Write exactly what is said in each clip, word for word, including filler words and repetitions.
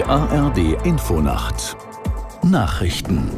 A R D-Infonacht Nachrichten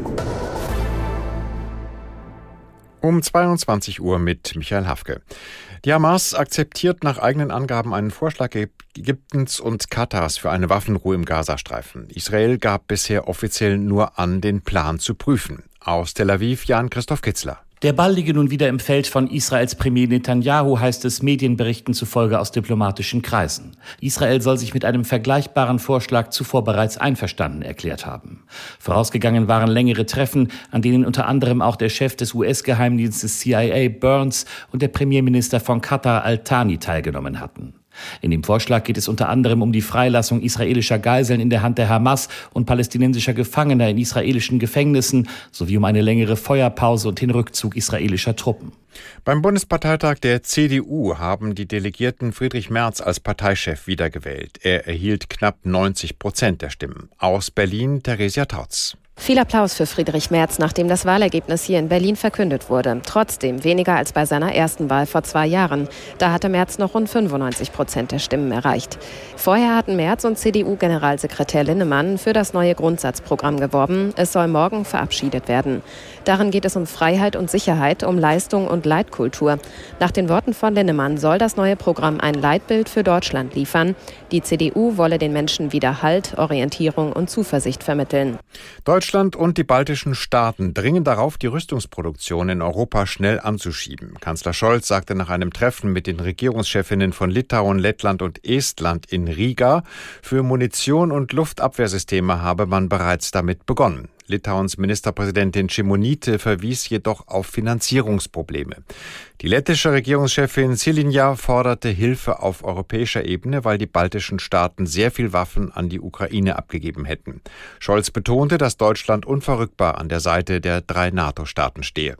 um zweiundzwanzig Uhr mit Michael Hafke. Die Hamas akzeptiert nach eigenen Angaben einen Vorschlag Ägyptens und Katars für eine Waffenruhe im Gazastreifen. Israel gab bisher offiziell nur an, den Plan zu prüfen. Aus Tel Aviv Jan-Christoph Kitzler. Der Ball liege nun wieder im Feld von Israels Premier Netanyahu, heißt es Medienberichten zufolge aus diplomatischen Kreisen. Israel soll sich mit einem vergleichbaren Vorschlag zuvor bereits einverstanden erklärt haben. Vorausgegangen waren längere Treffen, an denen unter anderem auch der Chef des U S-Geheimdienstes C I A Burns und der Premierminister von Katar Al-Thani teilgenommen hatten. In dem Vorschlag geht es unter anderem um die Freilassung israelischer Geiseln in der Hand der Hamas und palästinensischer Gefangener in israelischen Gefängnissen sowie um eine längere Feuerpause und den Rückzug israelischer Truppen. Beim Bundesparteitag der C D U haben die Delegierten Friedrich Merz als Parteichef wiedergewählt. Er erhielt knapp neunzig Prozent der Stimmen. Aus Berlin Theresia Tautz. Viel Applaus für Friedrich Merz, nachdem das Wahlergebnis hier in Berlin verkündet wurde. Trotzdem weniger als bei seiner ersten Wahl vor zwei Jahren. Da hatte Merz noch rund fünfundneunzig Prozent der Stimmen erreicht. Vorher hatten Merz und C D U-Generalsekretär Linnemann für das neue Grundsatzprogramm geworben. Es soll morgen verabschiedet werden. Darin geht es um Freiheit und Sicherheit, um Leistung und Leitkultur. Nach den Worten von Linnemann soll das neue Programm ein Leitbild für Deutschland liefern. Die C D U wolle den Menschen wieder Halt, Orientierung und Zuversicht vermitteln. Deutschland und die baltischen Staaten dringen darauf, die Rüstungsproduktion in Europa schnell anzuschieben. Kanzler Scholz sagte nach einem Treffen mit den Regierungschefinnen von Litauen, Lettland und Estland in Riga, für Munition und Luftabwehrsysteme habe man bereits damit begonnen. Litauens Ministerpräsidentin Šimonytė verwies jedoch auf Finanzierungsprobleme. Die lettische Regierungschefin Šilinja forderte Hilfe auf europäischer Ebene, weil die baltischen Staaten sehr viel Waffen an die Ukraine abgegeben hätten. Scholz betonte, dass Deutschland unverrückbar an der Seite der drei NATO-Staaten stehe.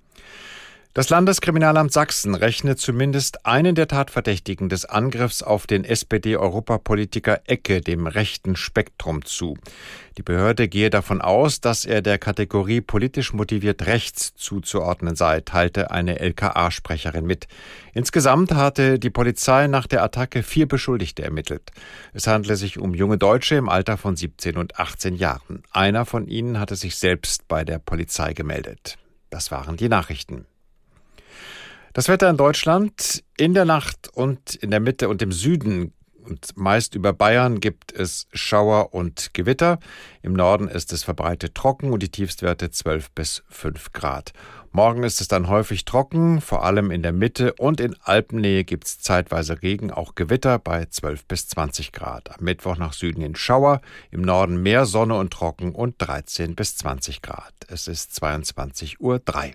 Das Landeskriminalamt Sachsen rechnet zumindest einen der Tatverdächtigen des Angriffs auf den S P D-Europapolitiker Ecke dem rechten Spektrum zu. Die Behörde gehe davon aus, dass er der Kategorie politisch motiviert rechts zuzuordnen sei, teilte eine L K A-Sprecherin mit. Insgesamt hatte die Polizei nach der Attacke vier Beschuldigte ermittelt. Es handle sich um junge Deutsche im Alter von siebzehn und achtzehn Jahren. Einer von ihnen hatte sich selbst bei der Polizei gemeldet. Das waren die Nachrichten. Das Wetter in Deutschland: in der Nacht und in der Mitte und im Süden und meist über Bayern gibt es Schauer und Gewitter. Im Norden ist es verbreitet trocken und die Tiefstwerte zwölf bis fünf Grad. Morgen ist es dann häufig trocken, vor allem in der Mitte und in Alpennähe gibt es zeitweise Regen, auch Gewitter bei zwölf bis zwanzig Grad. Am Mittwoch nach Süden in Schauer, im Norden mehr Sonne und trocken und dreizehn bis zwanzig Grad. Es ist zweiundzwanzig Uhr drei.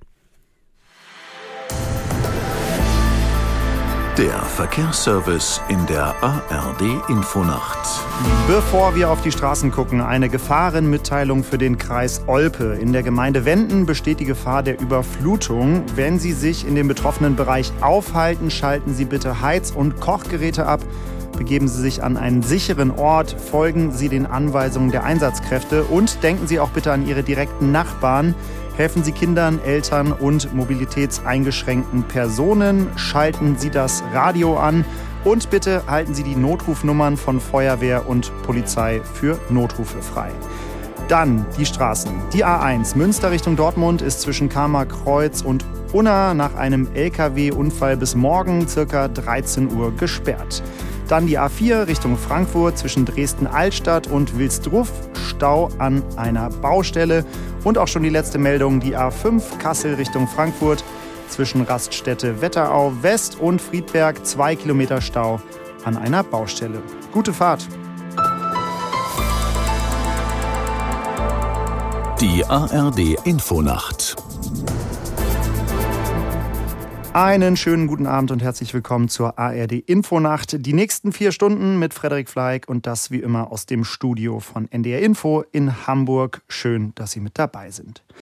Der Verkehrsservice in der A R D-Infonacht. Bevor wir auf die Straßen gucken, eine Gefahrenmitteilung für den Kreis Olpe. In der Gemeinde Wenden besteht die Gefahr der Überflutung. Wenn Sie sich in dem betroffenen Bereich aufhalten, schalten Sie bitte Heiz- und Kochgeräte ab. Begeben Sie sich an einen sicheren Ort, folgen Sie den Anweisungen der Einsatzkräfte und denken Sie auch bitte an Ihre direkten Nachbarn. Helfen Sie Kindern, Eltern und mobilitätseingeschränkten Personen. Schalten Sie das Radio an und bitte halten Sie die Notrufnummern von Feuerwehr und Polizei für Notrufe frei. Dann die Straßen. Die A eins Münster Richtung Dortmund ist zwischen Kamer-Kreuz und Unna nach einem L K W-Unfall bis morgen ca. dreizehn Uhr gesperrt. Dann die A vier Richtung Frankfurt zwischen Dresden-Altstadt und Wilsdruff, Stau an einer Baustelle. Und auch schon die letzte Meldung, die A fünf Kassel Richtung Frankfurt zwischen Raststätte Wetterau West und Friedberg, zwei Kilometer Stau an einer Baustelle. Gute Fahrt! Die A R D-Infonacht. Einen schönen guten Abend und herzlich willkommen zur A R D-Infonacht. Die nächsten vier Stunden mit Frederik Fleig und das wie immer aus dem Studio von N D R Info in Hamburg. Schön, dass Sie mit dabei sind.